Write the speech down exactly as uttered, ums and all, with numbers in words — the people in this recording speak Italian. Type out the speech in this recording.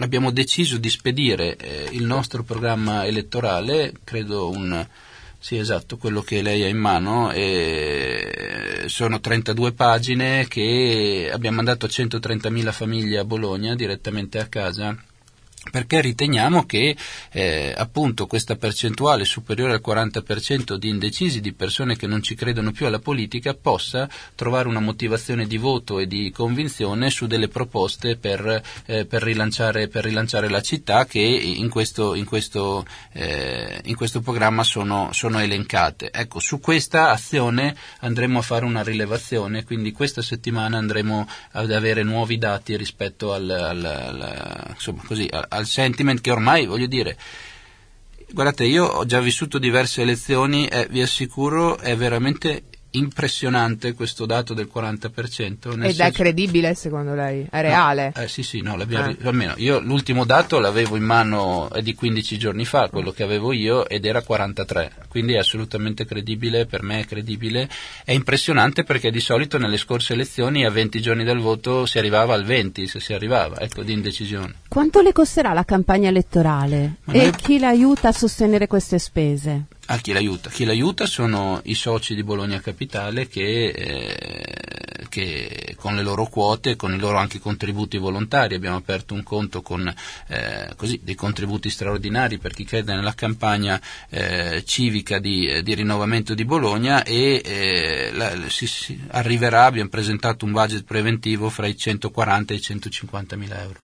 abbiamo deciso di spedire eh, il nostro programma elettorale, credo un sì esatto, quello che lei ha in mano, e sono trentadue pagine che abbiamo mandato a centotrentamila famiglie a Bologna direttamente a casa, perché riteniamo che eh, appunto questa percentuale superiore al quaranta per cento di indecisi, di persone che non ci credono più alla politica, possa trovare una motivazione di voto e di convinzione su delle proposte per, eh, per, rilanciare, per rilanciare la città, che in questo, in questo, eh, in questo programma sono, sono elencate. Ecco, su questa azione andremo a fare una rilevazione, quindi questa settimana andremo ad avere nuovi dati rispetto al, al, al insomma così al sentiment che ormai, voglio dire, guardate, io ho già vissuto diverse elezioni e vi assicuro è veramente impressionante questo dato del quaranta per cento. Ed senso... è credibile secondo lei? È reale? No, eh, sì, sì, no, l'abbiamo, ah. almeno io l'ultimo dato l'avevo in mano, è di quindici giorni fa, quello che avevo io, ed era quarantatré, quindi è assolutamente credibile, per me è credibile. È impressionante perché di solito nelle scorse elezioni a venti giorni dal voto si arrivava al venti, se si arrivava, ecco, di indecisione. Quanto le costerà la campagna elettorale? Ma e noi... chi l'aiuta a sostenere queste spese? Ah, chi l'aiuta? Chi l'aiuta sono i soci di Bologna Capitale che, eh, che con le loro quote, con i loro anche contributi volontari, abbiamo aperto un conto con eh, così, dei contributi straordinari per chi crede nella campagna eh, civica di, di rinnovamento di Bologna, e eh, la, si, si arriverà, abbiamo presentato un budget preventivo fra i centoquaranta e i centocinquanta mila euro.